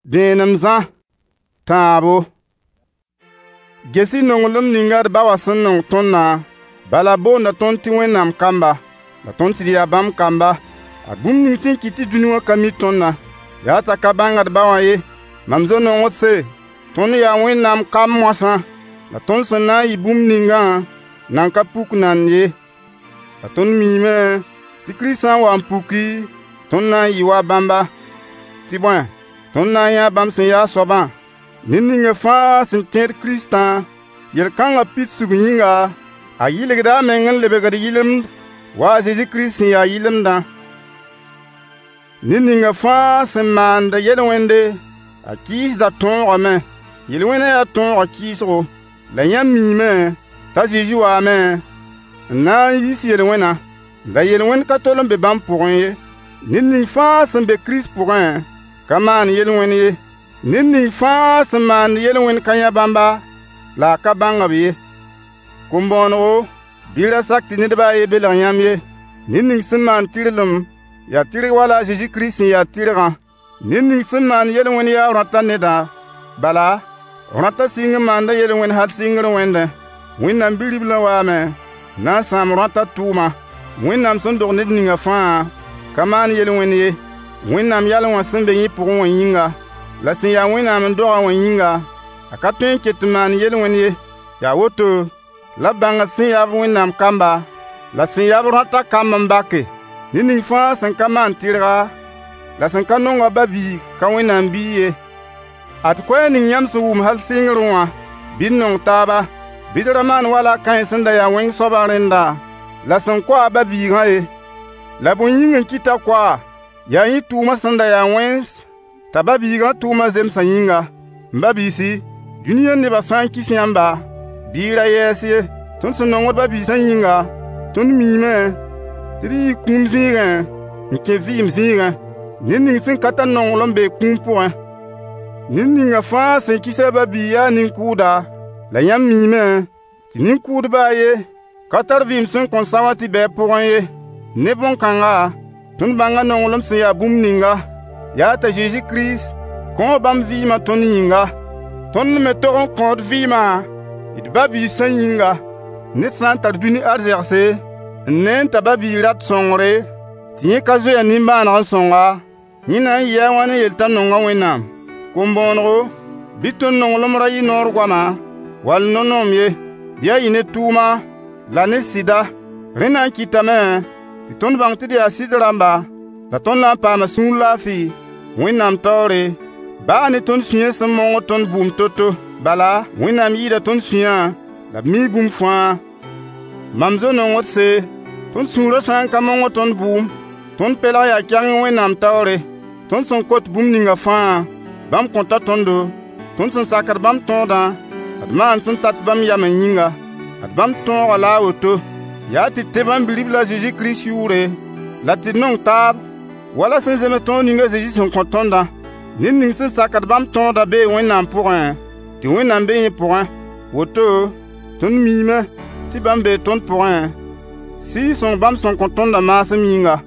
Deenem zã taabo. Gesi nonglem ningar ba wa sẽn nong tõndã, bala boonda tõnd tɩ Wẽnnaam kamba, la tõnd sɩd yaa bãmb kamba. A bũmb ning sẽn kɩt tɩ dũni wã ka mi tõndã, yaa t'a ka bãngd ba wã ye. Mam zo-nongd se, tõnd yaa Wẽnnaam kam moasã, la tõnd sẽn na n yɩ bũmb ningã nan ka puk nan ye. La tõnd miime tɩ Kirist sã n wa n puki, tõnd na n yɩ wa bãmba. Tɩ bõe, tõnd na n yãa bãmb sẽn yaa soabã. Ned ninga fãa sẽn tẽed Kiristã, yel-kãngã pid sug yĩnga, a yɩlgda a meng n lebgd yɩlemd wa a Zezi Kirist sẽn yaa yɩlemdã. Ned ninga fãa sẽn maand yel-wẽnde, a kɩɩsda tõogame. Yel-wẽnã yaa tõogã kɩɩsgo, la yãmb miime t'a Zezi waame n na n yiis yel-wẽnã. La yel-wẽnd ka tol n be bãmb pʋgẽ ye. Ned ning fãa sẽn be Kirist pʋgẽ ka maan yel-wẽnd ye. Ned ning fãa sẽn maand yel-wẽnd ka yã bãmba, la a ka bãngb ye. Kom-bõonego, bɩ ra sak tɩ nedbã a ye belg yãmb ye. Ned ning sẽn maan tɩrlem, yaa tɩrg wala a Zezi Kirist sẽn yaa tɩrgã. Ned ning sẽn maan yel-wẽnd yaa rõta nedã, bala, rõta sɩng n maanda yel-wẽnd hal sɩngr wẽndẽ. Wẽnnaam Bi-riblã waame na n sãam rõta tʋʋma. Wẽnnaam sẽn dog ned ninga fãa ka maan yel-wẽnd ye. Wẽnnaam yalẽ wã sẽn be yẽ pʋgẽ wã yĩnga, la sẽn yaa Wẽnnaam n dogã wã yĩnga, a ka tõe n ket n maan yel-wẽnd ye. Yaa woto la bãngd sẽn yaa b Wẽnnaam kamba, la sẽn yaa b rõta kamb n bake. Ned ning fãa sẽn ka maan tɩrga, la sẽn ka nonga ba-biig ka Wẽnnaam bii ye. Ad koɛɛ ning yãmb sẽn wʋm hal sɩngrẽ wã, bɩ d nong taaba, bɩ d ra maan wala a kãe sẽn da yaa wẽng soabã rẽnda, la sẽn kɔa ba-biigã ye. La bõe yĩng n kɩta kɔa, yaa yẽ tʋʋmã sẽn da yaa wẽns, t'a ba-biigã tʋʋmã zemsã yĩnga. M ba-biisi, dũniyã nebã sã n kis yãmba, bɩ y ra yɛɛs ye. Tõnd sẽn nongd ba-biisã yĩnga, tõnd miime tɩ d yɩ kũum zĩigẽ n kẽ vɩɩm zĩigẽ. Ned ning sẽn ka tar nongl n bee kũum pʋgẽ. Ned ninga fãa sẽn kis a ba-bii yaa nin-kʋʋda, la yãmb miime tɩ nin-kʋʋdbã a ye ka tar vɩɩm sẽn kõn sã wã tɩ bɩ a pʋgẽ ye. Ne bõn-kãnga, tõnd bãnga nonglem sẽn yaa bũmb ninga, yaa t'a Zezi Kirist kõo bãmb vɩɩmã tõnd yĩnga. Tõnd me tog n kõod vɩɩmã d ba-biisã yĩnga. Ned sã n tar dũni arzɛgse n ne n t'a ba-bii rat sõngre, tɩ yẽ ka zoya nimbãaneg n sõnga, yẽ na n yɩ a wãn n yel t'a nonga Wẽnnaam. Kom-bõonego, bɩ tõnd nonglem ra yɩ noor goamã, wall no-noom ye, bɩ a yɩ ne tʋʋma la ne sɩda. Rẽ na n kɩtame tɩ tõnd bãng tɩ d yaa sɩd rãmba, la tõnd na n paama sũur laafɩ Wẽnnaam taoore, baa ne tõnd sũyã sẽn mongd tõnd bũmb to-to. Bala, Wẽnnaam yɩɩda tõnd sũyã la b mii bũmb fãa. Mam zo-nongd se, tõnd sũurã sã n ka mongd tõnd bũmb, tõnd pelg yaa kɛng Wẽnnaam taoore. Tõnd sẽn kot bũmb ninga fãa, bãmb kõta tõndo. Tõnd sẽn sakd bãmb tõodã, d maan sẽn tat bãmb yam n yĩnga. D bãmb tõoga la a woto, yaa tɩ d tɩ bãmb Bi-ribla Zezi Kirist yʋʋre, la tɩ d nong taab, wala sẽn zems tõog ninga Zezi sẽn kõ tõndã. Ned ning sẽn sakd bãmb tõodã bee Wẽnnaam pʋgẽ, tɩ Wẽnnaam be yẽ pʋgẽ. Woto, tõnd miime tɩ bãmb bee tõnd pʋgẽ, sɩ y sõng bãmb sẽn kõ tõndã maasem yĩnga.